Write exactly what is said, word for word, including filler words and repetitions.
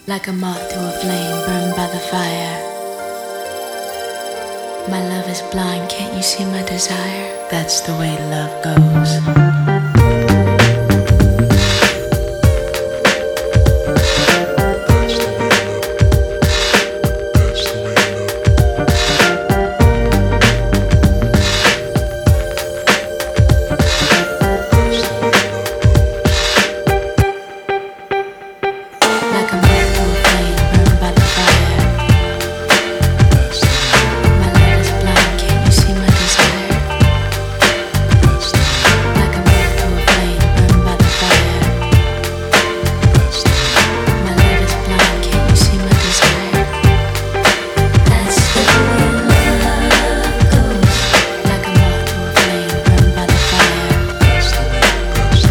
Like a moth to a flame burned by the fire. My love is blind, can't you see my desire? That's the way love goes.